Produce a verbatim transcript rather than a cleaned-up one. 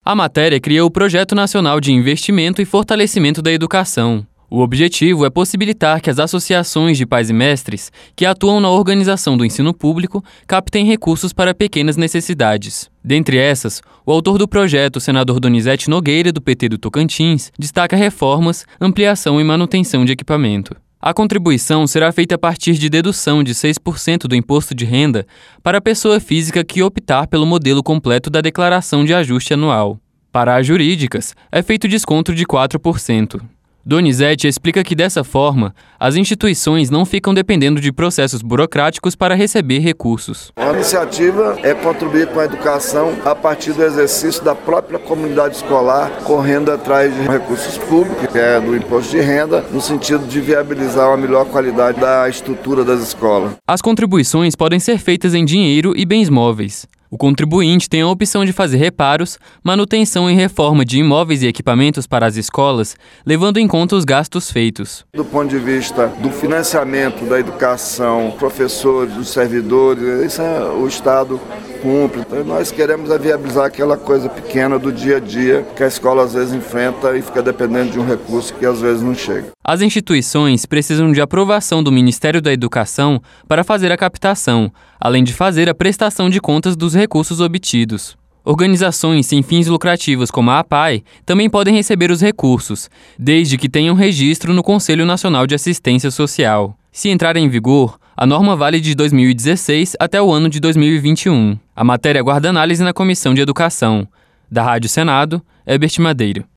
A matéria cria o Projeto Nacional de Investimento e Fortalecimento da Educação. O objetivo é possibilitar que as associações de pais e mestres que atuam na organização do ensino público captem recursos para pequenas necessidades. Dentre essas, o autor do projeto, o senador Donizete Nogueira, do P T do Tocantins, destaca reformas, ampliação e manutenção de equipamento. A contribuição será feita a partir de dedução de seis por cento do imposto de renda para a pessoa física que optar pelo modelo completo da declaração de ajuste anual. Para as jurídicas, é feito desconto de quatro por cento. Donizete explica que, dessa forma, as instituições não ficam dependendo de processos burocráticos para receber recursos. A iniciativa é contribuir com a educação a partir do exercício da própria comunidade escolar, correndo atrás de recursos públicos, que é do imposto de renda, no sentido de viabilizar uma melhor qualidade da estrutura das escolas. As contribuições podem ser feitas em dinheiro e bens móveis. O contribuinte tem a opção de fazer reparos, manutenção e reforma de imóveis e equipamentos para as escolas, levando em conta os gastos feitos. Do ponto de vista do financiamento da educação, professores, dos servidores, isso é, o Estado cumpre. Então, nós queremos viabilizar aquela coisa pequena do dia a dia que a escola às vezes enfrenta e fica dependendo de um recurso que às vezes não chega. As instituições precisam de aprovação do Ministério da Educação para fazer a captação, além de fazer a prestação de contas dos recursos obtidos. Organizações sem fins lucrativos como a APAE também podem receber os recursos, desde que tenham registro no Conselho Nacional de Assistência Social. Se entrar em vigor, a norma vale de dois mil e dezesseis até o ano de dois mil e vinte e um. A matéria aguarda análise na Comissão de Educação. Da Rádio Senado, Herbert Madeiro.